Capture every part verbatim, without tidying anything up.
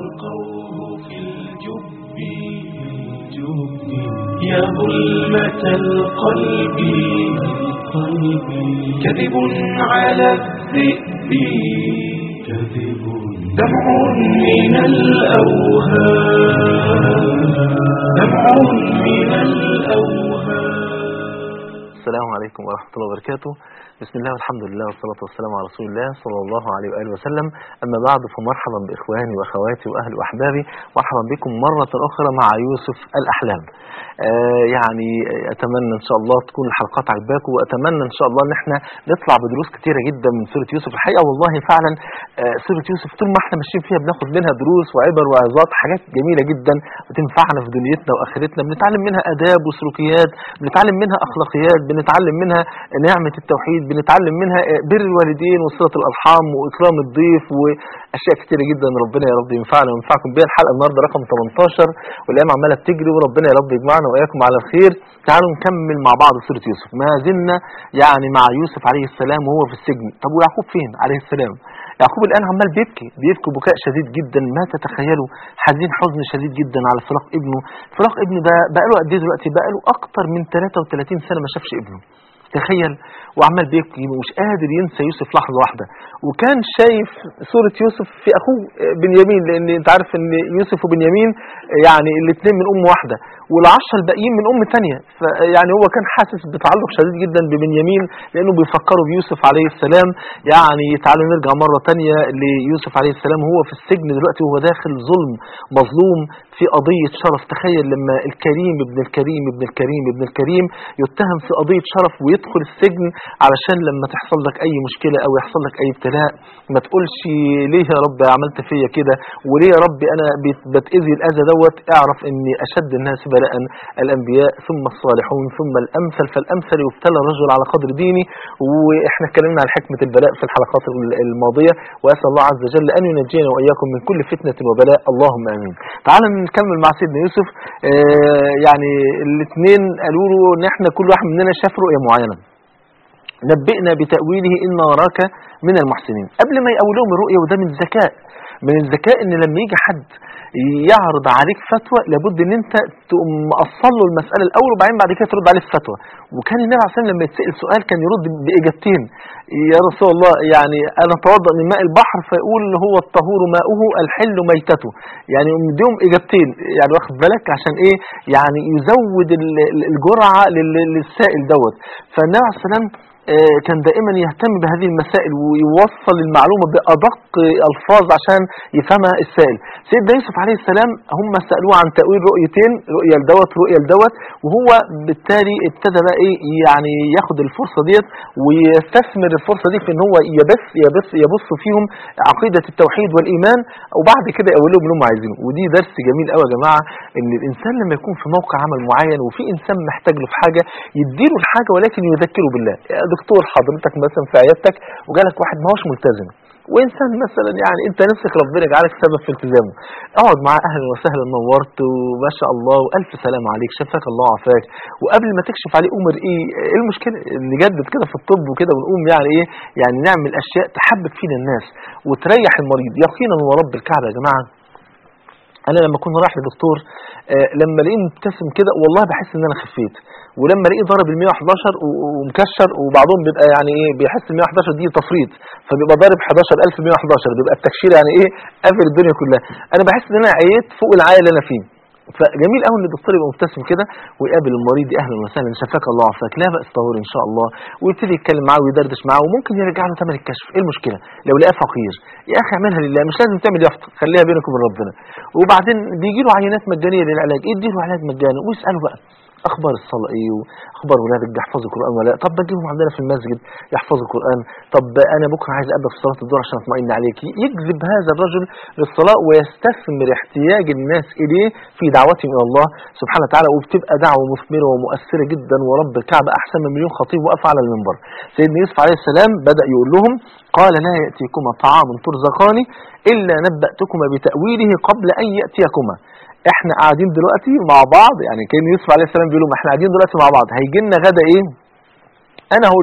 ألقوه في الجب يا ظلمة القلب كذب على الذئب دمع من الأوهام دمع من الأوهام. السلام عليكم ورحمة الله وبركاته. بسم الله والحمد لله والصلاة والسلام على رسول الله صلى الله عليه وآله وسلم. أما بعد، فمرحبا بإخواني وأخواتي وأهل وأحبابي، مرحبا بكم مرة أخرى مع يوسف الأحلام. آه يعني أتمنى إن شاء الله تكون الحلقات عجباكم، وأتمنى إن شاء الله إن احنا نطلع بدروس كتيرة جدا من سورة يوسف. الحقيقة والله فعلا آه سورة يوسف طول ما احنا ماشيين فيها بناخد منها دروس وعبر وعظات، حاجات جميلة جدا بتنفعنا في دنيتنا وآخرتنا. بنتعلم منها آداب وسلوكيات، بنتعلم منها أخلاقيات، بنتعلم منها نعمة التوحيد، بنتعلم منها بر الوالدين وصلة الأرحام وإكرام الضيف وأشياء كتيرة جدا. ربنا يا رب ينفعنا وينفعكم بها. الحلقة النهاردة رقم ثمانية عشر والأيام عمالة بتجري، وربنا يا رب يجمعنا وإياكم على الخير. تعالوا نكمل مع بعض سورة يوسف. ما زلنا يعني مع يوسف عليه السلام وهو في السجن. طب ويعقوب فين عليه السلام؟ يعقوب الآن عمال بيبكي بيبكي بكاء شديد جدا، ما تتخيلوا، حزين حزن شديد جدا على فراق ابنه. فراق ابنه ده بقى له قد ايه دلوقتي؟ بقى له أكتر من ثلاثة وثلاثين سنة ما شافش ابنه، تخيل. وعمال بيبكي ومش قادر ينسى يوسف لحظة واحدة. وكان شايف صورة يوسف في أخوه بنيامين، لأن أنت عارف أن يوسف وبنيامين يعني الاثنين من أم واحدة، والعشرة الباقيين من أم ثانية. فيعني هو كان حاسس بتعلق شديد جدا ببنيامين لأنه بيفكروا بيوسف عليه السلام. يعني تعالوا نرجع مرة تانية ليوسف عليه السلام وهو في السجن دلوقتي، وهو داخل ظلم مظلوم في قضية شرف. تخيل لما الكريم ابن الكريم ابن الكريم ابن الكريم يتهم في قضية شرف ويدخل السجن علشان لما تحصل لك أي مشكلة أو يحصل لك أي ابتلاء ما تقولش ليه يا رب عملت فيا كده، وليه يا رب أنا بتأذي الأذى دوت. اعرف أن أشد الناس بلاء الأنبياء ثم الصالحون ثم الأمثل فالأمثل يبتلى الرجل على قدر دينه. وإحنا اتكلمنا عن حكمة البلاء في الحلقات الماضية، وأسأل الله عز وجل أن ينجينا وإياكم من كل فتنة وبلاء، اللهم آمين. تعال نكمل مع سيدنا يوسف. آه يعني الاثنين قالوا له ان احنا كل واحد مننا شاف رؤية معينة، نبئنا بتأويله إن نراك من المحسنين. قبل ما يقولهم الرؤية، وده من الذكاء، من الذكاء ان لما يجي حد يعرض عليك فتوى لابد ان انت تقوم مقصل له المسألة الاول وبعدين بعد كده ترد عليه الفتوى. وكان النبي عليه الصلاة والسلام لما يتسأل سؤال كان يرد باجابتين. يا رسول الله يعني انا اتوضأ من ماء البحر فيقول هو الطهور ماؤه الحل ميتته، يعني مديهم اجابتين، يعني واخد بالك عشان ايه؟ يعني يزود الجرعة للسائل دوت. فالنبي عليه الصلاة والسلام كان دائما يهتم بهذه المسائل ويوصل المعلومة بأدق ألفاظ عشان يفهمها السائل. سيدنا يوسف عليه السلام هم سألوه عن تأويل رؤيتين، رؤية لدوت رؤية لدوت، وهو بالتالي ابتدى بقى ايه يعني ياخد الفرصة ديت ويستثمر الفرصة دي في ان هو يبث يبث يبث فيهم عقيدة التوحيد والإيمان، وبعد كده يقول لهم اللي هم عايزينه. ودي درس جميل قوي يا جماعة، ان الإنسان لما يكون في موقع عمل معين وفي إنسان محتاج له في حاجة يديله الحاجة ولكن يذكره بالله. دكتور حضرتك مثلا في عيادتك وجالك واحد ما هوش ملتزم، وانسان مثلا يعني انت نفسك ربنا يجعلك سبب في التزامه، اقعد معاه اهلا وسهلا نورت وما شاء الله والف سلام عليك شفاك الله وعافاك، وقبل ما تكشف عليه امر ايه ايه المشكله نجدد كده في الطب وكده ونقوم يعني ايه يعني نعمل اشياء تحبب فينا الناس وتريح المريض. يقينا ورب الكعبه يا جماعه، انا لما كنت رايح لدكتور آه لما الاقيه مبتسم كده والله بحس ان انا خفيت، ولما الاقيه ضرب ال مية وحداشر ومكشر، وبعضهم بيبقى يعني ايه بيحس ال مية وحداشر دي تفريط فبيبقى ضارب حداشر ألف مية وحداشر، بيبقى التكشير يعني ايه قافل الدنيا كلها. انا بحس ان انا عييت فوق العيا اللي انا فيه. فجميل قوي ان الدكتور يبقى مبتسم كده ويقابل المريض اهلا وسهلا شفاك الله وعافاك لا بأس طهور ان شاء الله، ويبتدي يتكلم معاه ويدردش معاه، وممكن يرجع له ثمن الكشف. ايه المشكله لو لقاه فقير؟ يا اخي اعملها لله، مش لازم تعمل يافطه، خليها بينك وبين ربنا. وبعدين بيجي له عينات مجانيه للعلاج، ادي له علاج مجاني ويساله بقى اخبار الصلاه ايه واخبار ولادك بيحفظوا القران ولا لا، طب بجيبهم عندنا في المسجد يحفظوا القران، طب انا بكره عايز ابدا في صلاه الظهر عشان اطمئن عليك. يجذب هذا الرجل للصلاه ويستثمر احتياج الناس اليه في دعوتهم الى الله سبحانه وتعالى، وبتبقى دعوه مثمره ومؤثره جدا. ورب الكعبه احسن من مليون خطيب وقف على المنبر. سيدنا يوسف عليه السلام بدا يقول لهم قال لا ياتيكما طعام ترزقاني الا نباتكما بتاويله قبل ان ياتيكما. احنا قاعدين دلوقتي مع بعض، يعني كان يوسف عليه السلام بيقول لهم احنا قاعدين دلوقتي مع بعض، هيجي لنا غدا ايه انا هقول لكم،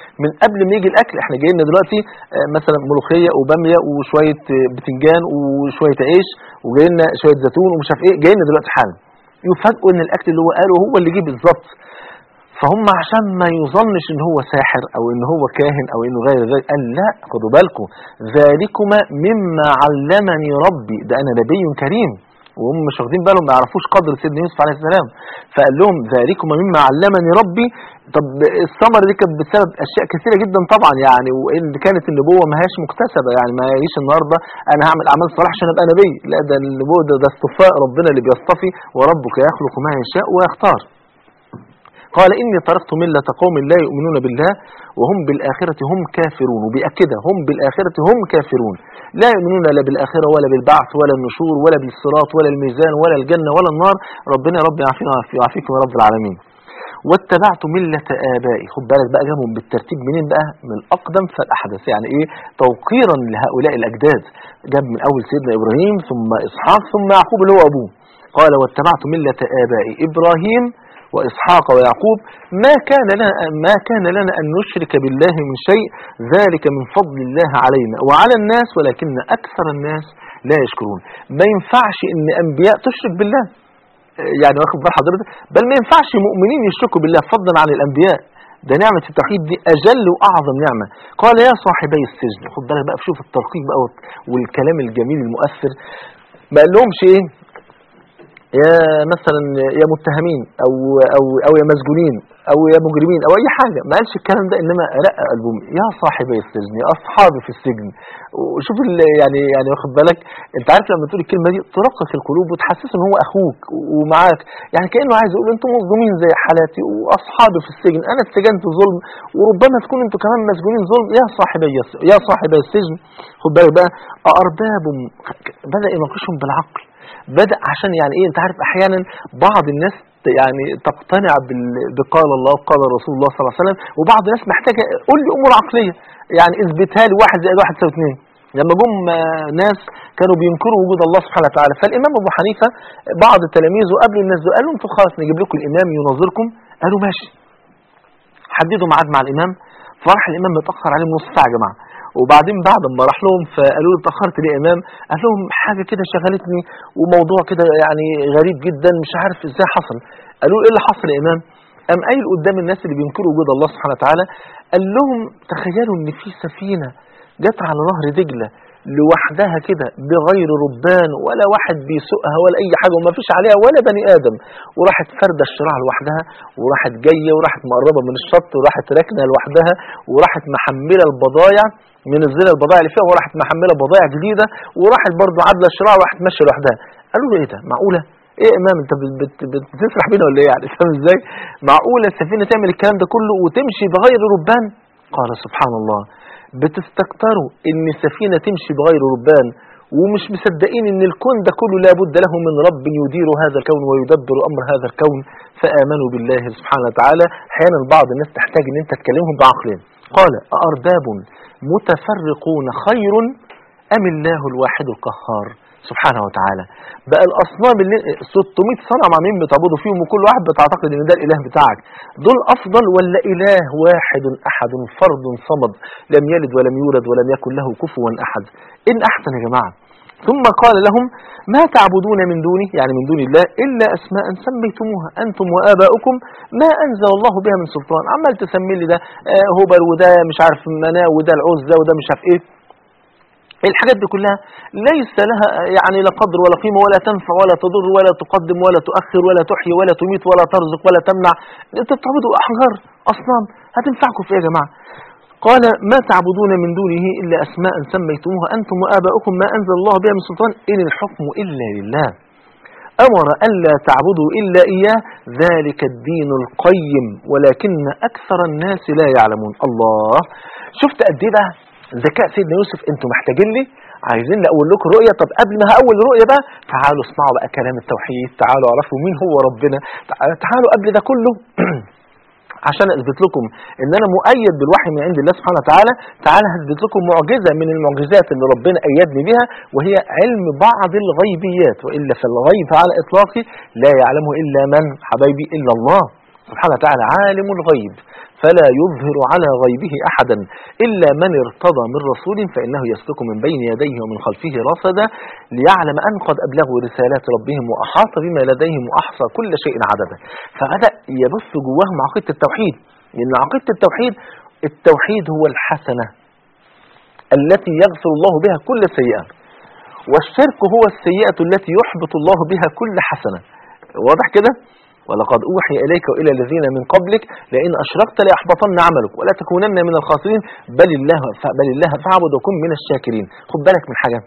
من قبل ما يجي الاكل. احنا جايين دلوقتي آه، مثلا ملوخيه وباميه وشويه آه، بتنجان وشويه عيش وجايين شويه زيتون ومش عارف ايه، جايين دلوقتي حالا يفاجئوا ان الاكل اللي هو قاله هو اللي جه بالظبط. فهم عشان ما يظنش ان هو ساحر او ان هو كاهن او انه غير ذلك، قال لا خدوا بالكم، ذلكما مما علمني ربي، ده انا نبي كريم. وهم مش واخدين بالهم، ما يعرفوش قدر سيدنا يوسف عليه السلام. فقال لهم ذلكما مما علمني ربي. طب الثمره دي كانت بسبب اشياء كثيره جدا طبعا يعني، وان كانت النبوه ما هياش مكتسبه يعني، ما يجيش النهارده انا هعمل اعمال صالحه عشان ابقى نبي، لا ده النبوه ده, ده اصطفاء ربنا اللي بيصطفي، وربك يخلق ما يشاء ويختار. قال إني تركت ملة قوم لا يؤمنون بالله وهم بالآخرة هم كافرون، وبيأكدها هم بالآخرة هم كافرون، لا يؤمنون لا بالآخرة ولا بالبعث ولا النشور ولا بالصراط ولا الميزان ولا الجنة ولا النار. ربنا رب يعافينا ويعافيكم يا رب العالمين. واتبعت ملة آبائي، خد بالك بقى جابهم بالترتيب منين بقى؟ من الأقدم فالأحدث، يعني إيه؟ توقيرا لهؤلاء الأجداد، جاب من أول سيدنا إبراهيم ثم إسحاق ثم يعقوب اللي هو أبوه. قال واتبعت ملة آبائي إبراهيم وإسحاق ويعقوب ما كان لنا ما كان لنا أن نشرك بالله من شيء، ذلك من فضل الله علينا وعلى الناس ولكن أكثر الناس لا يشكرون. ما ينفعش إن أنبياء تشرك بالله، يعني واخد بال حضرتك، بل ما ينفعش مؤمنين يشركوا بالله فضلا عن الأنبياء، ده نعمة التوحيد دي أجل وأعظم نعمة. قال يا صاحبي السجن، خد بالك بقى، شوف الترقيق بقى والكلام الجميل المؤثر. ما قالهمش إيه يا مثلا يا متهمين او او او يا مسجونين او يا مجرمين او اي حاجه، ما قالش الكلام ده، انما رق قلبهم يا صاحبي السجن يا اصحابي في السجن. وشوف يعني يعني واخد بالك، انت عارف لما تقول الكلمه دي ترقق القلوب وتحسسه ان هو اخوك ومعاك، يعني كانه عايز يقول انتم مظلومين زي حالاتي واصحابي في السجن، انا اتسجنت ظلم وربما تكون انتم كمان مسجونين ظلم، يا صاحبي يا صاحبي السجن. خد بالك بقى، أأرباب بدا يناقشهم بالعقل، بدأ عشان يعني ايه، انت عارف احيانا بعض الناس يعني تقتنع بقال الله وقال رسول الله صلى الله عليه وسلم، وبعض الناس محتاجه قول لي امور عقليه، يعني اثبتها لي واحد زائد واحد يساوي اثنين. لما جم ناس كانوا بينكروا وجود الله سبحانه وتعالى، فالامام ابو حنيفه بعض تلاميذه قبل الناس دول قالوا انتوا خلاص نجيب لكم الامام يناظركم، قالوا ماشي. حددوا ميعاد مع الامام، فراح الامام متاخر عليهم نص ساعه يا جماعه، وبعدين بعد ما راح لهم فقالوا له اتاخرت ليه يا امام؟ قال لهم حاجه كده شغلتني وموضوع كده يعني غريب جدا مش عارف ازاي حصل. قالوا له ايه اللي حصل يا امام؟ قام قايل قدام الناس اللي بينكروا وجود الله سبحانه وتعالى، قال لهم تخيلوا ان في سفينه جت على نهر دجله لوحدها كده بغير ربان ولا واحد بيسوقها ولا اي حاجه وما فيش عليها ولا بني ادم، وراحت فردة الشراع لوحدها وراحت جايه وراحت مقربه من الشط وراحت راكنه لوحدها وراحت محمله البضايع من الزنا البضائع اللي فيها، وراحت محمله بضائع جديده وراحت برضه عادله الشراع وراحت ماشيه لوحدها. قالوا له ايه ده؟ معقوله؟ ايه يا امام انت بتسرح بينا ولا ايه يعني؟ فاهم ازاي؟ معقوله السفينه تعمل الكلام ده كله وتمشي بغير ربان؟ قال سبحان الله، بتستكتروا ان السفينه تمشي بغير ربان ومش مصدقين ان الكون ده كله لابد له من رب يدير هذا الكون ويدبر امر هذا الكون، فامنوا بالله سبحانه وتعالى. احيانا بعض الناس تحتاج ان انت تكلمهم بعقلين. قال أأرباب متفرقون خير ام الله الواحد القهار سبحانه وتعالى؟ بقى الاصنام اللي ستمائة صنم عاملين بتعبدوا فيهم وكل واحد بتعتقد ان ده الاله بتاعك، دول افضل ولا اله واحد احد فرد صمد لم يلد ولم يولد ولم يكن له كفوا احد؟ ان احسن يا جماعه. ثم قال لهم ما تعبدون من دونه، يعني من دون الله، الا اسماء سميتموها انتم واباؤكم ما انزل الله بها من سلطان. عمال تسمي لي ده هبل وده مش عارف مناه وده العزى وده مش عارف ايه، الحاجات دي كلها ليس لها يعني لا قدر ولا قيمة ولا تنفع ولا تضر ولا تقدم ولا تؤخر ولا تحيي ولا تميت ولا ترزق ولا تمنع. انتوا بتعبدوا احجار اصنام، هتنفعكم في ايه يا جماعه؟ قال ما تعبدون من دونه الا اسماء سميتموها انتم واباؤكم ما انزل الله بها من سلطان ان الحكم الا لله امر الا تعبدوا الا اياه ذلك الدين القيم ولكن اكثر الناس لا يعلمون. الله، شفت قد ايه بقى ذكاء سيدنا يوسف؟ انتوا محتاجين لي، عايزين اقول لكم رؤيه؟ طب قبل ما هقول رؤيه بقى تعالوا اسمعوا بقى كلام التوحيد، تعالوا اعرفوا مين هو ربنا، تعالوا قبل ده كله عشان اثبت لكم ان انا مؤيد بالوحي من عند الله سبحانه وتعالى. تعالى هثبت لكم معجزه من المعجزات اللي ربنا ايدني بها، وهي علم بعض الغيبيات، والا فالغيب على اطلاقه لا يعلمه الا من حبايبي الا الله. سبحانه وتعالى عالم الغيب فلا يظهر على غيبه أحدا إلا من ارتضى من رسول فإنه يسلك من بين يديه ومن خلفه رصدا ليعلم أن قد أبلغوا رسالات ربهم وأحاط بما لديهم وأحصى كل شيء عددا. فبدأ يبث جواهم عقيدة التوحيد، لأن عقيدة التوحيد التوحيد هو الحسنة التي يغفر الله بها كل سيئة، والشرك هو السيئة التي يحبط الله بها كل حسنة. واضح كده؟ ولقد أوحي إليك وإلى الذين من قبلك لئن أشركت ليحبطن عملك ولا تكونن من الخاسرين بل الله بل الله فاعبد وكن من الشاكرين. خد بالك من حاجة،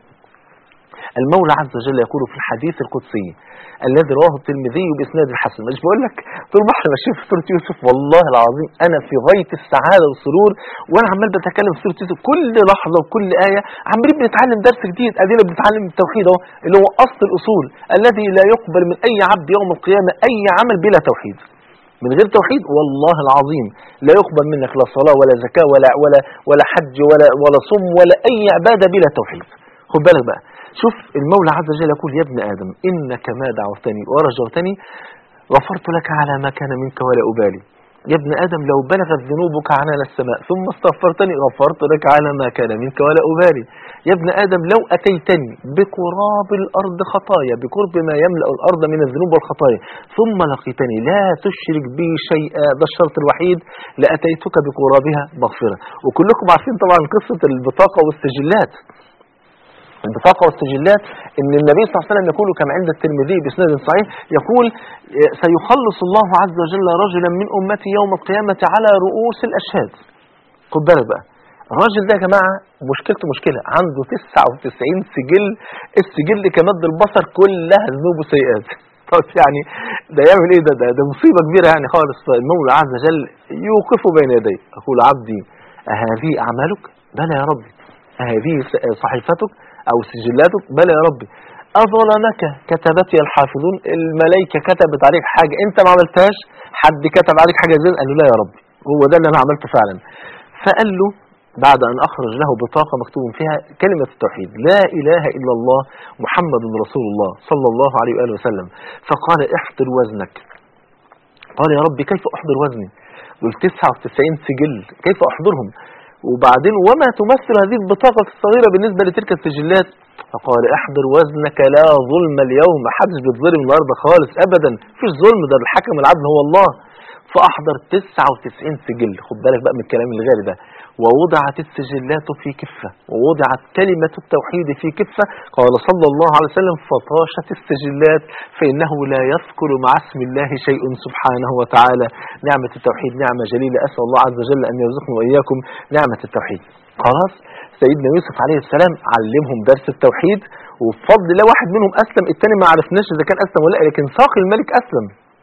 المولى عز وجل يقول في الحديث القدسي الذي رواه الترمذي بإسناد الحسن، مش بقول لك طول ما احنا ماشيين في سورة يوسف والله العظيم أنا في غاية السعادة والسرور وأنا عمال بتكلم في سورة يوسف، كل لحظة وكل آية عمالين بنتعلم درس جديد، أدينا بنتعلم التوحيد أهو اللي هو أصل الأصول الذي لا يقبل من أي عبد يوم القيامة أي عمل بلا توحيد. من غير توحيد والله العظيم لا يقبل منك لا صلاة ولا زكاة ولا ولا ولا حج ولا ولا صوم ولا أي عبادة بلا توحيد. خد بالك بقى، شوف المولى عز وجل يقول يا ابن آدم إنك ما دعوتني ورجوتني غفرت لك على ما كان منك ولا أبالي. يا ابن آدم لو بلغت ذنوبك عنان السماء ثم استغفرتني غفرت لك على ما كان منك ولا أبالي. يا ابن آدم لو أتيتني بقراب الأرض خطايا، بقرب ما يملأ الأرض من الذنوب والخطايا، ثم لقيتني لا تشرك بي شيئا، ده الشرط الوحيد، لأتيتك بقرابها مغفرة. وكلكم عارفين طبعا قصة البطاقة والسجلات. البطاقة والسجلات ان النبي صلى الله عليه وسلم يقول كما عند الترمذي بإسناد صحيح يقول سيخلص الله عز وجل رجلا من أمتي يوم القيامة على رؤوس الأشهاد. خد بالك بقى، الراجل ده يا جماعة مشكلته مشكلة، عنده تسعة وتسعين سجل، السجل كمد البصر كلها ذنوب وسيئات. طب يعني ده يعمل ايه؟ ده ده, ده مصيبة كبيرة يعني خالص. المولى عز وجل يوقفه بين يديه يقول عبدي أهذه أعمالك؟ بلى يا ربي. أهذه صحيفتك أو سجلاتك؟ بلى يا ربي. أظلمك كتبت يا الحافظون، الملائكة كتبت عليك حاجة أنت ما عملتهاش، حد كتب عليك حاجة زين؟ قال له لا يا ربي، هو ده اللي أنا عملته فعلا. فقال له بعد أن أخرج له بطاقة مكتوب فيها كلمة التوحيد لا إله إلا الله محمد رسول الله صلى الله عليه وآله وسلم، فقال احضر وزنك. قال يا ربي كيف أحضر وزني؟ دول تسعة وتسعين سجل كيف أحضرهم؟ وبعدين وما تمثل هذه البطاقة الصغيرة بالنسبة لتلك السجلات؟ فقال احضر وزنك لا ظلم اليوم، ما حدش بيتظلم النهارده خالص ابدا، مفيش ظلم، ده الحكم العدل هو الله. فاحضر تسعة وتسعين سجل. خد بالك بقى من الكلام الغالي ده. ووضعت السجلات في كفة ووضعت كلمة التوحيد في كفة. قال صلى الله عليه وسلم فطاشت السجلات فإنه لا يذكر مع اسم الله شيء سبحانه وتعالى. نعمة التوحيد نعمة جليلة، أسأل الله عز وجل أن يرزقنا وإياكم نعمة التوحيد. خلاص سيدنا يوسف عليه السلام علمهم درس التوحيد، وبفضل الله واحد منهم أسلم، التاني ما عرفناش إذا كان أسلم ولا لا، لكن ساقي الملك أسلم.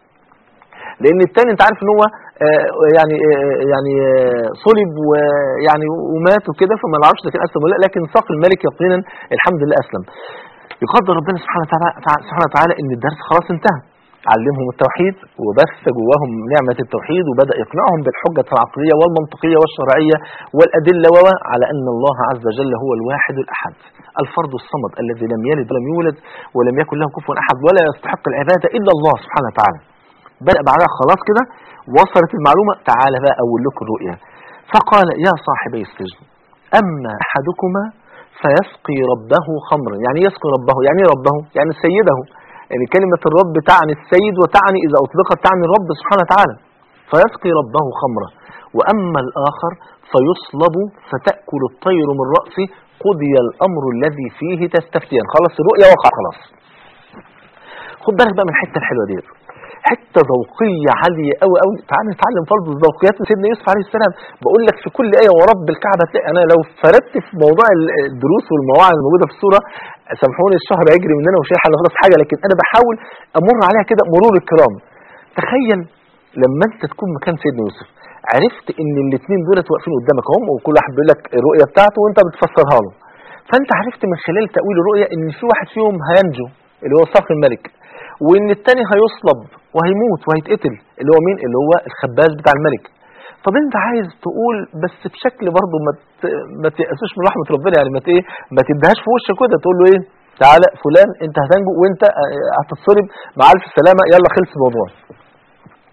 لأن التاني أنت عارف إن هو آه يعني آه يعني آه صلب ويعني ومات وكده، فما نعرفش إذا كان أسلم ولا لا، لكن ساقي الملك يقينا الحمد لله أسلم. يقدر ربنا سبحانه وتعالى سبحانه وتعالى إن الدرس خلاص انتهى. علمهم التوحيد وبث جواهم نعمة التوحيد، وبدأ يقنعهم بالحجة العقلية والمنطقية والشرعية والأدلة على أن الله عز وجل هو الواحد الأحد الفرد الصمد الذي لم يلد ولم يولد ولم يكن له كفوا أحد ولا يستحق العبادة إلا الله سبحانه وتعالى. بدأ بعدها خلاص كده وصلت المعلومة، تعالى بقى أقول لكم الرؤيا. فقال يا صاحبي السجن أما أحدكما فيسقي ربه خمرا. يعني يسقي ربه يعني ربه يعني سيده، يعني كلمة الرب تعني السيد وتعني إذا أطلقت تعني الرب سبحانه وتعالى. فيسقي ربه خمرا وأما الآخر فيصلب فتأكل الطير من رأسه قضي الأمر الذي فيه تستفتيان. خلاص الرؤيا وقع خلاص. خد بالك بقى من الحتة الحلوة دي، حتة ذوقية عالية قوي قوي. تعال نتعلم فرض الذوقيات من سيدنا يوسف عليه السلام. بقول لك في كل آية ورب الكعبة تلاقي، أنا لو فردت في موضوع الدروس والمواعظ الموجودة في السورة سامحوني الشهر هيجري مننا ومش هيحل خلاص حاجة، لكن أنا بحاول أمر عليها كده مرور الكرام. تخيل لما أنت تكون مكان سيدنا يوسف، عرفت إن الاثنين دولت واقفين قدامك هم، وكل واحد بيقول لك الرؤية بتاعته وأنت بتفسرها له. فأنت عرفت من خلال تأويل الرؤية إن في واحد فيهم هينجو اللي هو ساقي الملك، وإن الثاني هيصلب وهيموت وهيتقتل اللي هو مين؟ اللي هو الخباز بتاع الملك. طب انت عايز تقول بس بشكل برضه ما ما تيأسوش من رحمة ربنا، يعني ما ايه ما تديهاش في وشك كده، تقول له ايه تعالى فلان انت هتنجو وانت هتتصلب مع الف سلامة، يلا خلص الموضوع.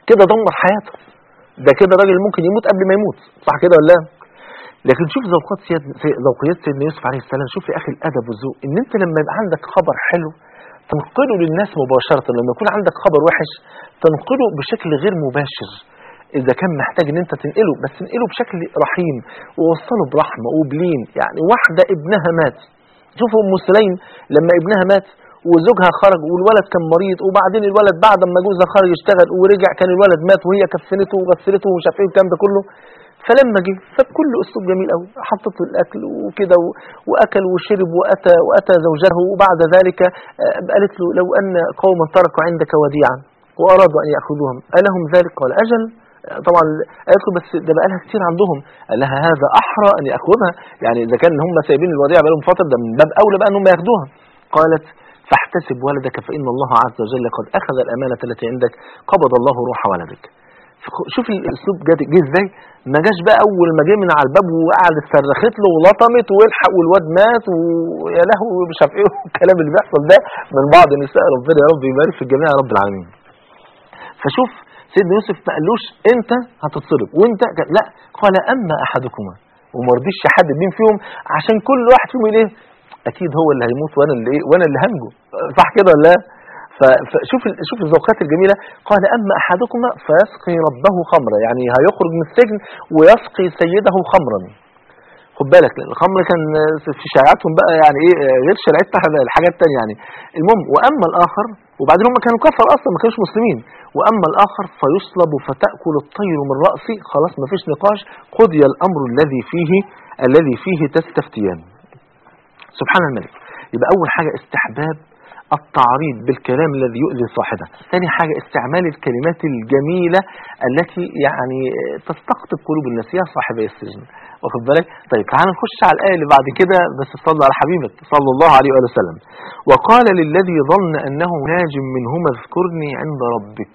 كده دمر حياته، ده كده راجل ممكن يموت قبل ما يموت، صح كده ولا لا؟ لكن شوف ذوقات سيد ذوقيات سيدنا يوسف عليه السلام، شوف يا اخي الادب والذوق، ان انت لما يبقى عندك خبر حلو تنقله للناس مباشره، لما يكون عندك خبر وحش تنقله بشكل غير مباشر، اذا كان محتاج ان انت تنقله بس تنقله بشكل رحيم ووصله برحمه وبلين. يعني واحده ابنها مات، شوفوا ام سليم لما ابنها مات وزوجها خرج والولد كان مريض، وبعدين الولد بعد ما جوزها خرج يشتغل ورجع كان الولد مات وهي كفنته وغسلته ومش عارف ايه والكلام ده كله. فلما جه فبكل اسلوب جميل قوي حطت له الاكل وكده واكل وشرب واتى واتى زوجه، وبعد ذلك قالت له لو ان قوما تركوا عندك وديعا وارادوا ان ياخذوهم الهم ذلك؟ قال اجل. طبعا قالت له بس ده بقى لها كتير عندهم. قال لها هذا احرى ان ياخذها، يعني اذا كان هم سايبين الوديعه بقى لهم فتره ده من باب اولى بقى ان هم ياخدوها. قالت فاحتسب ولدك فان الله عز وجل قد اخذ الامانه التي عندك، قبض الله روح ولدك. شوف الاسلوب جه ازاي، ما جاش بقى اول ما جه من على الباب وقعدت صرخت له ولطمت والحق والواد مات ويا لهوي ومش عارف ايه الكلام اللي بيحصل ده من بعض النساء، ربنا يا رب يبارك في الجميع يا رب العالمين. فشوف سيدنا يوسف ما قالوش انت هتتصرف وانت لا، قال اما احدكما، وما رضيش يحدد مين فيهم عشان كل واحد فيهم ايه اكيد هو اللي هيموت وانا اللي ايه وانا اللي هنجو، صح كده ولا لا؟ فشوف شوف الذوقات الجميله. قال اما احدكما فيسقي ربه خمرا، يعني هيخرج من السجن ويسقي سيده خمرا. خد بالك لان الخمر كان في شريعتهم بقى يعني ايه غير شريعتنا الحاجات الثانيه يعني. المهم واما الاخر، وبعدين هم كانوا كفر اصلا ما كانوش مسلمين، واما الاخر فيصلب فتاكل الطير من راسه. خلاص ما فيش نقاش، قضي الامر الذي فيه الذي فيه تستفتيان. سبحان الملك. يبقى اول حاجه استحباب التعريض بالكلام الذي يؤذي صاحبه. ثاني حاجة استعمال الكلمات الجميلة التي يعني تستقطب قلوب الناس يا صاحبي السجن، واخد بالك؟ طيب تعال نخش على الآية اللي بعد كده، بس صلى على حبيبك صلى الله عليه وآله وسلم. وقال للذي ظن أنه ناج منهما اذكرني عند ربك.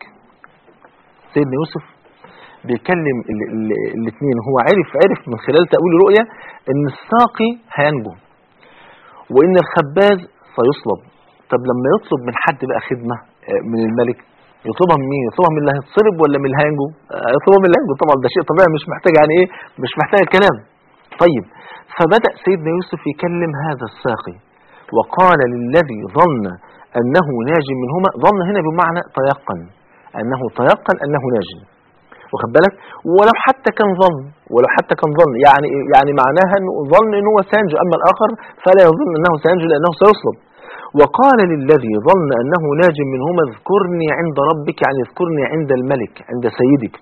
سيدنا يوسف بيكلم الاثنين، هو عرف عرف من خلال تأويل الرؤيا ان الساقي هينجو وان الخباز سيصلب. طب لما يطلب من حد بقى خدمة من الملك يطلبها من مين؟ يطلبها من اللي هيتصلب ولا من اللي هينجو؟ يطلبها من اللي هينجو طبعا، ده شيء طبيعي مش محتاج يعني ايه مش محتاج كلام. طيب فبدأ سيدنا يوسف يكلم هذا الساقي، وقال للذي ظن أنه ناج منهما. ظن هنا بمعنى تيقن، أنه تيقن أنه ناج، واخد بالك؟ ولو حتى كان ظن ولو حتى كان ظن يعني يعني معناها انه ظن انه سينجو، اما الاخر فلا يظن انه سينجو لانه سيصلب. وقال للذي ظن أنه ناج منهما اذكرني عند ربك، يعني اذكرني عند الملك عند سيدك.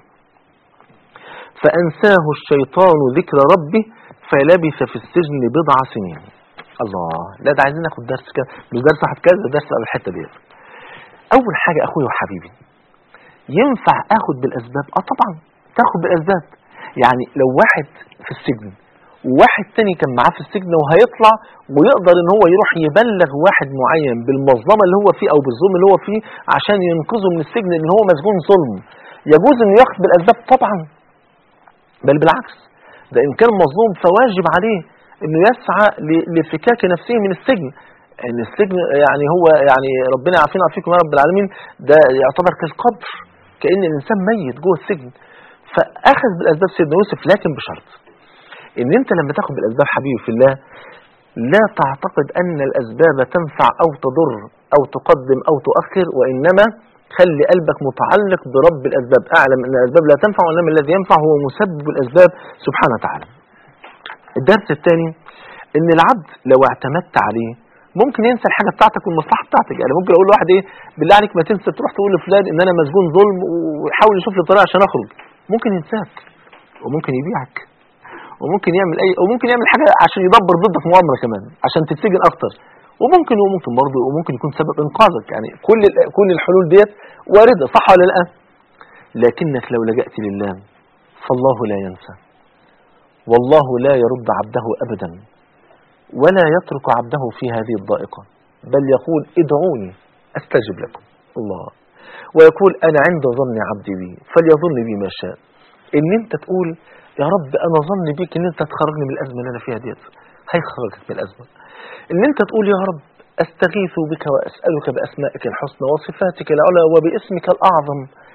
فأنساه الشيطان ذكر ربه فلبث في السجن بضع سنين. الله، لا ده عايزين ناخد درس كده، مش درس واحد كده، ده درس على الحتة دي. أول حاجة أخوي وحبيبي، ينفع أخد بالأسباب؟ آه طبعا تاخد بالأسباب. يعني لو واحد في السجن وواحد تاني كان معاه في السجن وهيطلع ويقدر ان هو يروح يبلغ واحد معين بالمظلمة اللي هو فيه او بالظلم اللي هو فيه عشان ينقذه من السجن اللي هو مسجون ظلم، يجوز انه ياخد بالاسباب طبعا، بل بالعكس ده ان كان مظلوم فواجب عليه انه يسعى لفكاك نفسه من السجن. ان السجن يعني هو يعني ربنا يعافينا ويعافيكم يا رب العالمين، ده يعتبر كالقبر، كأن الانسان ميت جوه السجن. فاخذ بالاسباب سيدنا يوسف، لكن بشرط ان انت لما تاخد بالاسباب حبيبي في الله لا تعتقد ان الاسباب تنفع او تضر او تقدم او تؤخر، وانما خلي قلبك متعلق برب الاسباب. اعلم ان الاسباب لا تنفع وانما الذي ينفع هو مسبب الاسباب سبحانه وتعالى. الدرس الثاني ان العبد لو اعتمدت عليه ممكن ينسى الحاجه بتاعتك والمصلحه بتاعتك. يعني ممكن اقول لواحد ايه بالله عليك ما تنسى تروح تقول لفلان ان انا مسجون ظلم ويحاول يشوف لي طريقه عشان اخرج، ممكن ينساك وممكن يبيعك وممكن يعمل اي وممكن يعمل حاجه عشان يدبر ضدك مؤامره كمان عشان تتسجن اكتر، وممكن وممكن برضه وممكن يكون سبب انقاذك. يعني كل كل الحلول ديت وارده، صح ولا لا؟ لكنك لو لجأت لله فالله لا ينسى، والله لا يرد عبده ابدا، ولا يترك عبده في هذه الضائقه، بل يقول ادعوني استجب لكم. الله، ويقول انا عند ظن عبدي بي فليظن بي ما شاء. ان انت تقول يا رب انا ظن بيك ان انت تخرجني من الازمه اللي انا فيها ديت، هيخرجك من الازمه. ان انت تقول يا رب استغيث بك واسالك باسمائك الحسنى وصفاتك العلى وباسمك الاعظم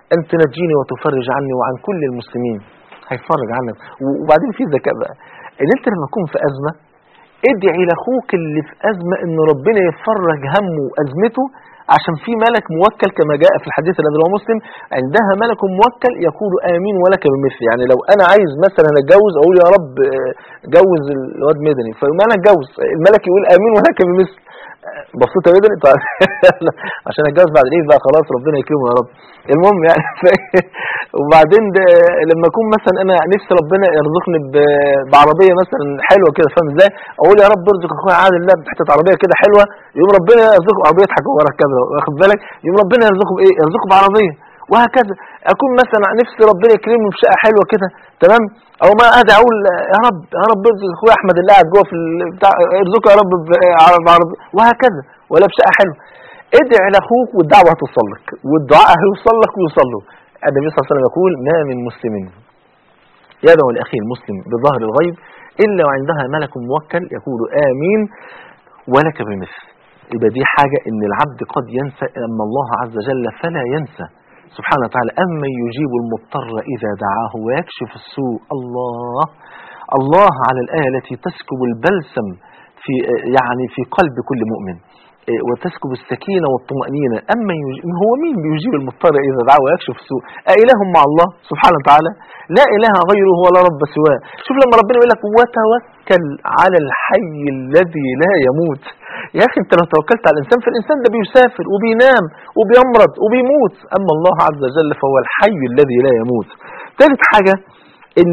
أن تنجيني وتفرج عني وعن كل المسلمين. هيفرج عنك. وبعدين في ذكاء بقى، إن أنت لما تكون في أزمة ادعي لأخوك اللي في أزمة إن ربنا يفرج همه وأزمته، عشان في ملك موكل كما جاء في الحديث الذي رواه مسلم، عندها ملك موكل يقول آمين ولك بمثل. يعني لو أنا عايز مثلا أتجوز أقول يا رب جوز الواد مدني، فما أنا أتجوز الملك يقول آمين ولك بمثل. بسيطة جدا. طيب عشان اتجوز بعد العيد بقى خلاص ربنا يكرمه يا رب. المهم يعني وبعدين لما اكون مثلا انا نفسي ربنا يرزقني بعربيه مثلا حلوه كده، فاهم ازاي؟ اقول يا رب ارزق اخويا عادل الله بحته عربيه كده حلوه، يوم ربنا يرزقه عربيه يضحك ورا الكاميرا، واخد بالك؟ يوم ربنا يرزقه بايه؟ يرزقه بعربيه، وهكذا. اكون مثلا نفسي ربنا يكرمني بشقه حلوه كده، تمام؟ او ما ادعي اقول يا رب يا رب ارزق اخويا احمد اللي قاعد جوه في بتاع، ارزقه يا رب بعربيه، وهكذا، ولا بشقه حلوه. ادعي لاخوك والدعوه هتوصل لك، والدعاء هيوصل لك ويوصل له. النبي صلى الله عليه وسلم يقول ما من مسلم يدعو لاخيه المسلم بظهر الغيب الا وعندها ملك موكل يقول امين ولك بمثل. يبقى دي حاجه ان العبد قد ينسى، اما الله عز وجل فلا ينسى سبحانه وتعالى. أما يجيب المضطر إذا دعاه ويكشف السوء. الله الله على الآية التي تسكب البلسم في يعني في قلب كل مؤمن وتسكب السكينة والطمأنينة. أما هو مين بيجيب المضطر إذا دعاه ويكشف السوء؟ أإله مع الله سبحانه وتعالى؟ لا إله غيره ولا رب سواه. شوف لما ربنا يقول لك وتوكل على الحي الذي لا يموت. يا أخي أنت لو توكلت على الإنسان، فالإنسان ده بيسافر وبينام وبيمرض وبيموت، أما الله عز وجل فهو الحي الذي لا يموت. ثالث حاجة إن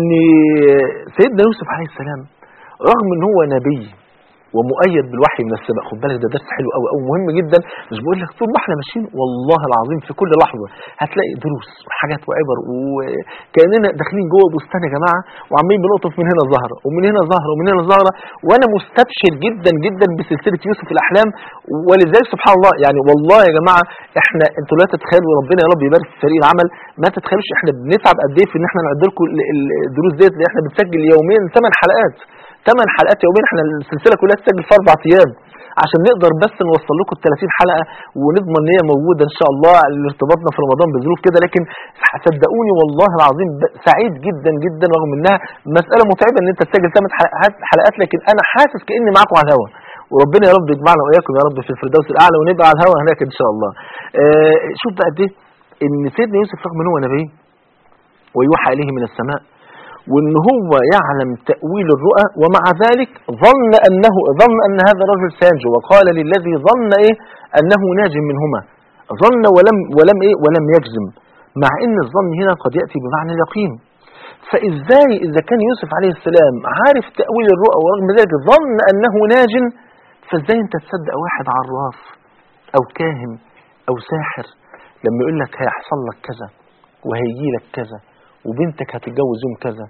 سيدنا يوسف عليه السلام رغم إن هو نبي ومؤيد بالوحي من السماء، خد بالك ده درس حلو قوي قوي مهم جدا. مش بقول لك طول ما احنا ماشيين والله العظيم في كل لحظه هتلاقي دروس وحاجات وعبر، وكاننا داخلين جوه بستان يا جماعه وعمالين بنقطف من هنا زهره ومن هنا زهره ومن هنا زهره. وانا مستبشر جدا جدا بسلسله يوسف الاحلام. ولذلك سبحان الله يعني والله يا جماعه احنا انتوا لا تتخيلوا، ربنا يا رب يبارك في فريق العمل، ما تتخيلوش احنا بنتعب قد ايه في ان احنا نعد لكم الدروس ديت، اللي احنا بنسجل يوميا ثمان حلقات ثمان حلقات يوميا. احنا السلسله كلها تسجل في اربع ايام عشان نقدر بس نوصل لكم ثلاثين حلقه ونضمن ان هي موجوده ان شاء الله لارتباطنا في رمضان بظروف كده. لكن صدقوني والله العظيم سعيد جدا جدا رغم انها مساله متعبه ان انت تسجل ثمان حلقات حلقات لكن انا حاسس كاني معاكم على الهواء. وربنا يا رب يجمعنا واياكم يا رب في الفردوس الاعلى ونبقى على الهواء هناك ان شاء الله. اه شوف بقى قد ايه ان سيدنا يوسف رغم ان هو نبي ويوحى اليه من السماء وان هو يعلم تأويل الرؤى، ومع ذلك ظن انه ظن ان هذا الرجل سينجو، وقال للذي ظن ايه انه ناج منهما. ظن ولم ولم ايه ولم يجزم، مع ان الظن هنا قد ياتي بمعنى اليقين. فازاي اذا كان يوسف عليه السلام عارف تأويل الرؤى ورغم ذلك ظن انه ناج، فازاي انت تصدق واحد عراف او كاهن او ساحر لما يقول لك هيحصل لك كذا وهيجي لك كذا وبنتك هتتجوز يوم كذا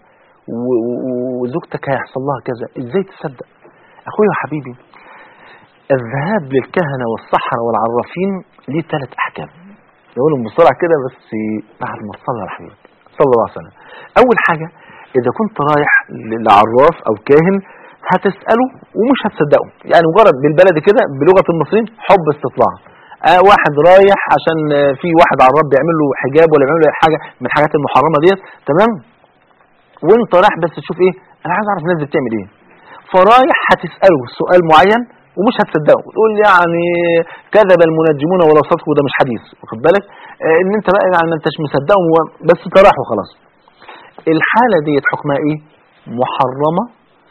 وزوجتك هيحصل لها كذا؟ ازاي تصدق؟ اخويا وحبيبي، الذهاب للكهنة والسحرة والعرافين ليه ثلاث احكام. نقولهم بسرعة كده بس بعد ما تصلي على حبيبك صلى الله عليه وسلم. اول حاجة، اذا كنت رايح لعراف او كاهن هتسأله ومش هتصدقه، يعني مجرد بالبلد كده بلغة المصريين حب استطلاع. آه واحد رايح عشان في واحد عراب بيعمل له حجاب ولا بيعمل له حاجه من الحاجات المحرمه ديت، تمام؟ وانت رايح بس تشوف ايه، انا عايز اعرف الناس دي بتعمل ايه. فرايح هتساله سؤال معين ومش هتصدقه، تقول يعني كذب المنجمون ولا صدقوا، ده مش حديث، واخد بالك؟ آه ان انت بقى يعني ما انتش مصدقهم بس انت رايح وخلاص. الحاله ديت حكمها ايه؟ محرمه،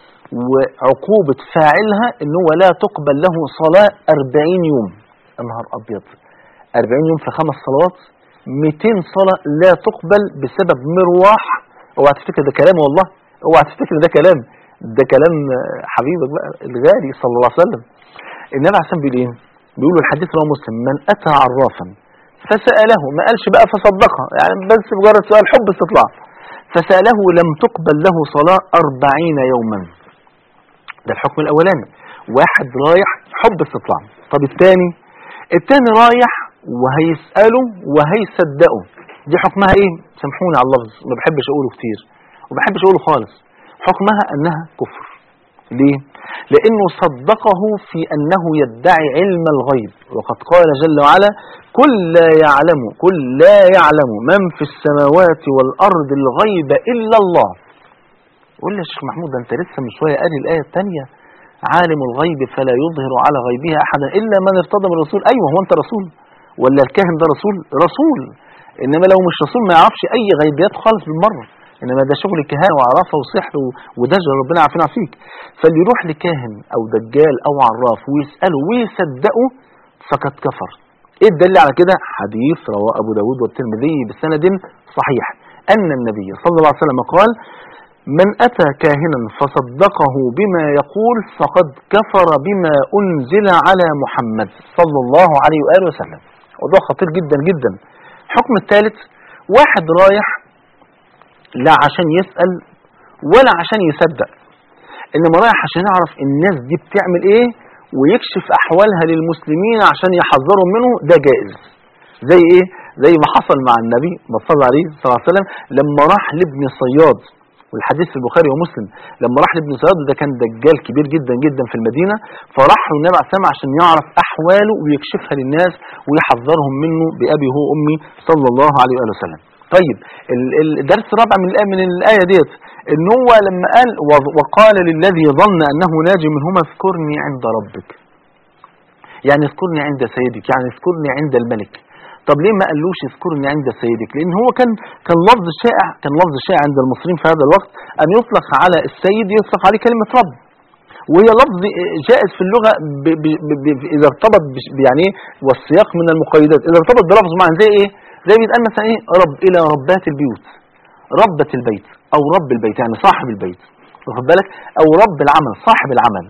وعقوبه فاعلها ان هو لا تقبل له صلاه أربعين يوم. نهار ابيض، أربعين يوم في خمس صلوات، مئتين صلاة لا تقبل بسبب مروح. اوعى تفتكر ده كلام، والله اوعى تفتكر ده كلام، ده كلام حبيبك بقى الغالي صلى الله عليه وسلم. النبي عليه الصلاه والسلام بيقول ايه؟ بيقول الحديث رواه مسلم: من اتى عرافا فسأله، ما قالش بقى فصدقها، يعني بس مجرد سؤال حب استطلاع، فسأله لم تقبل له صلاة أربعين يوما. ده الحكم الاولاني، واحد رايح حب استطلاع. طب الثاني التاني رايح وهيسأله وهيصدقه، دي حكمها ايه؟ سامحوني على اللفظ، ما بحبش اقوله كتير وما بحبش اقوله خالص. حكمها انها كفر. ليه؟ لأنه صدقه في أنه يدعي علم الغيب، وقد قال جل وعلا قل لا يعلم قل لا يعلم من في السماوات والأرض الغيب إلا الله. قول يا شيخ محمود أنت لسه من شوية قال الآية الثانية عالم الغيب فلا يظهر على غيبه أحدا إلا من ارتضى من الرسول. أيوه، هو أنت رسول ولا الكاهن ده رسول؟ رسول، إنما لو مش رسول ما يعرفش أي غيبيات خالص بالمرة، إنما ده شغل كهانة وعرافة وسحر ودجل ربنا عارفين فيك. فاللي يروح لكاهن أو دجال أو عراف ويسأله ويصدقه فقد كفر. إيه الدليل على كده؟ حديث رواه أبو داود والترمذي بسند صحيح أن النبي صلى الله عليه وسلم قال من أتى كاهنا فصدقه بما يقول فقد كفر بما أنزل على محمد صلى الله عليه وآله وسلم. وده خطير جدا جدا. الحكم الثالث، واحد رايح لا عشان يسأل ولا عشان يصدق، إنما رايح عشان يعرف الناس دي بتعمل إيه ويكشف أحوالها للمسلمين عشان يحذروا منه، ده جائز. زي إيه؟ زي ما حصل مع النبي صلى الله عليه وسلم لما راح لابن صياد، والحديث في البخاري ومسلم، لما راح لابن صياد ده كان دجال كبير جدا جدا في المدينة، فراح له النبي عليه السلام عشان يعرف أحواله ويكشفها للناس ويحذرهم منه بأبي هو أمي صلى الله عليه وآله وسلم. طيب الدرس الرابع من الآية من الآية ديت إن هو لما قال وقال للذي ظن أنه ناجي منهما اذكرني عند ربك، يعني اذكرني عند سيدك، يعني اذكرني عند الملك. طب ليه ما قالوش اذكرني عند سيدك؟ لأن هو كان كان لفظ شائع كان لفظ شائع عند المصريين في هذا الوقت أن يطلق على السيد يطلق عليه كلمة رب، وهي لفظ جائز في اللغة ب ب ب إذا ارتبط يعني والسياق من المقيدات، إذا ارتبط بلفظ معين زي إيه؟ زي بيتقال مثلا إيه؟ رب إلى ربات البيوت، ربة البيت أو رب البيت يعني صاحب البيت، واخد بالك؟ أو رب العمل صاحب العمل.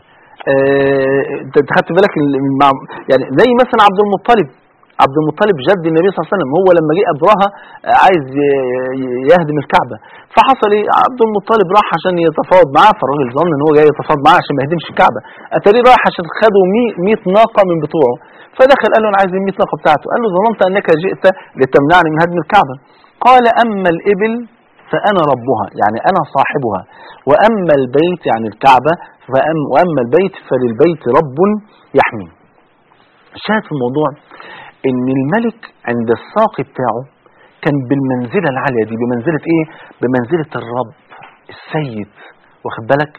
أنت آه خدت بالك يعني زي مثلا عبد المطلب عبد المطلب جد النبي صلى الله عليه وسلم، هو لما جه أبرهة عايز يهدم الكعبة، فحصل ايه؟ عبد المطلب راح عشان يتفاوض معاه، فالراجل ظن ان هو جاي يتفاوض معاه عشان ما يهدمش الكعبة، اتاري راح عشان خدوا مية ناقة من بتوعه، فدخل قال له انا عايز ال مية ناقة بتاعته، قال له ظننت انك جئت لتمنعني من هدم الكعبة، قال اما الابل فانا ربها يعني انا صاحبها، واما البيت يعني الكعبة فأم واما البيت فللبيت رب يحميه. شاهد في الموضوع ان الملك عند الساقي بتاعه كان بالمنزلة العالية دي، بمنزلة ايه؟ بمنزلة الرب السيد، واخد بالك؟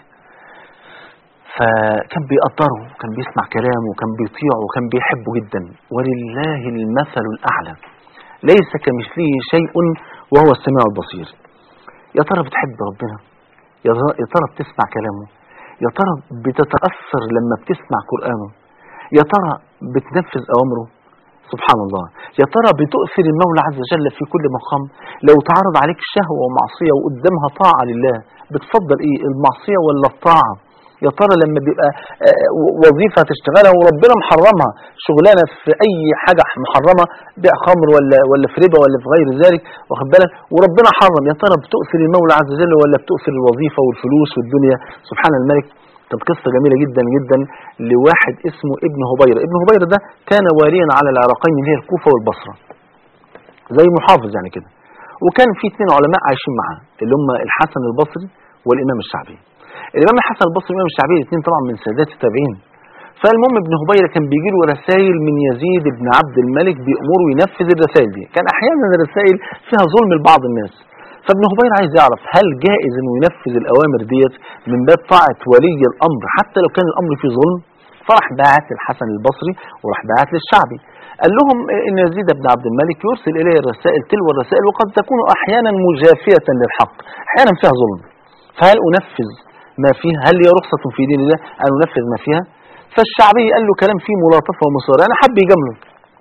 فكان بيقدره وكان بيسمع كلامه وكان بيطيعه وكان بيحبه جدا. ولله المثل الأعلى ليس كمثله شيء وهو السميع البصير. يا ترى بتحب ربنا؟ يا ترى بتسمع كلامه؟ يا ترى بتتأثر لما بتسمع قرآنه؟ يا ترى بتنفذ أوامره؟ سبحان الله. يا ترى بتؤثر المولى عز وجل في كل مقام؟ لو تعرض عليك شهوة ومعصية وقدامها طاعة لله بتفضل ايه، المعصية ولا الطاعة؟ يا ترى لما بيبقى وظيفة تشتغلها وربنا محرمها، شغلانة في اي حاجة محرمة، بيع خمر ولا ولا في ربا ولا في غير ذلك، واخد بالك، وربنا حرم، يا ترى بتؤثر المولى عز وجل ولا بتؤثر الوظيفة والفلوس والدنيا؟ سبحان الملك. كانت قصة جميلة جدا جدا لواحد اسمه ابن هبيرة. ابن هبيرة ده كان واليا على العراقين اللي هي الكوفة والبصرة، زي محافظ يعني كده، وكان في اثنين علماء عايشين معاه اللي هم الحسن البصري والإمام الشعبي. الإمام الحسن البصري والإمام الشعبي الاثنين طبعا من سادات التابعين. فالمهم ابن هبيرة كان بيجي له رسائل من يزيد بن عبد الملك بيأمره ينفذ الرسائل دي، كان أحيانا الرسائل فيها ظلم لبعض الناس، فابن هبيرة عايز يعرف هل جائز انه ينفذ الأوامر ديت من باب طاعة ولي الأمر حتى لو كان الأمر فيه ظلم. فراح باعت للحسن البصري وراح باعت للشعبي، قال لهم ان يزيد بن عبد الملك يرسل اليه الرسائل تلو الرسائل وقد تكون احيانا مجافية للحق، احيانا فيها ظلم، فهل انفذ ما فيها؟ هل هي رخصة في دين الله ان انفذ ما فيها؟ فالشعبي قال له كلام فيه ملاطفة ومصارعة، انا حب يجامله.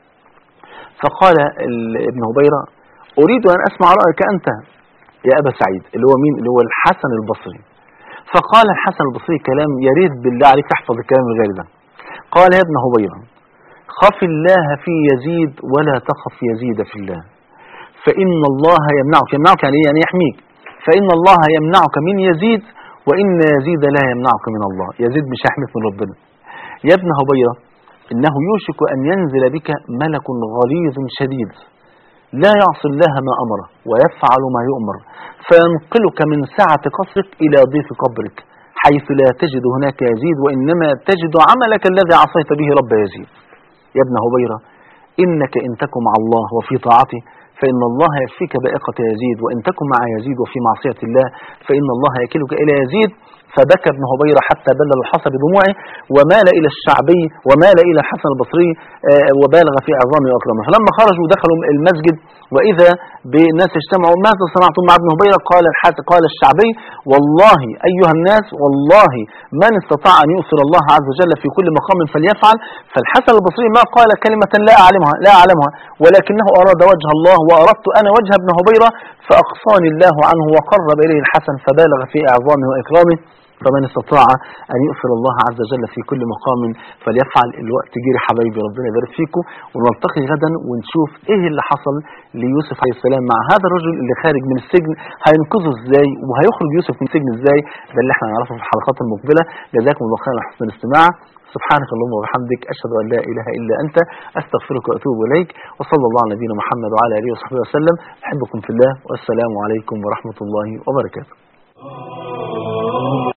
فقال ابن هبيرة اريد ان اسمع رأيك انت يا أبا سعيد، اللي هو مين؟ اللي هو الحسن البصري. فقال الحسن البصري كلام يا ريت بالله عليك احفظ الكلام الغير ده. قال يا ابن هبيرة خف الله في يزيد ولا تخف يزيد في الله، فإن الله يمنعك، يمنعك يعني يعني يحميك، فإن الله يمنعك من يزيد وإن يزيد لا يمنعك من الله، يزيد مش يحميك من ربنا. يا ابن هبيرة إنه يوشك أن ينزل بك ملك غليظ شديد لا يعصي الله ما أمره ويفعل ما يؤمر، فينقلك من سعة قصرك إلى ضيق قبرك حيث لا تجد هناك يزيد، وإنما تجد عملك الذي عصيت به رب يزيد. يا ابن هبيرة، إنك إن تكن مع الله وفي طاعته فإن الله يكفيك بائقة يزيد، وإن تكن مع يزيد وفي معصية الله فإن الله يكلك إلى يزيد. فبكى ابن هبيرة حتى بلل الحصى بدموعه، ومال إلى الشعبي ومال إلى الحسن البصري وبالغ في عظامه وأكرمه. لما خرجوا دخلوا المسجد وإذا بالناس اجتمعوا: ماذا صنعتم مع ابن هبيرة؟ قال قال الشعبي: والله أيها الناس، والله من استطاع أن يؤثر الله عز وجل في كل مقام فليفعل. فالحسن البصري ما قال كلمة لا أعلمها لا أعلمها ولكنه أراد وجه الله، وأردت أنا وجه ابن هبيرة فأقصاني الله عنه وقرب إليه الحسن فبالغ في إعظامه وإكرامه. فمن استطاع أن يؤثر الله عز وجل في كل مقام فليفعل. الوقت جري حبايبي، ربنا يبارك فيكم، ونلتقي غدا ونشوف ايه اللي حصل ليوسف عليه السلام مع هذا الرجل اللي خارج من السجن، هينقذه ازاي وهيخرج يوسف من السجن ازاي. ده اللي احنا هنعرفه في الحلقات المقبلة. جزاكم الله خيرا على حسن الاستماع. سبحانك اللهم وبحمدك، أشهد أن لا إله إلا أنت، أستغفرك وأتوب إليك، وصلى الله على نبينا محمد وعلى آله وصحبه وسلم. أحبكم في الله، والسلام عليكم ورحمة الله وبركاته.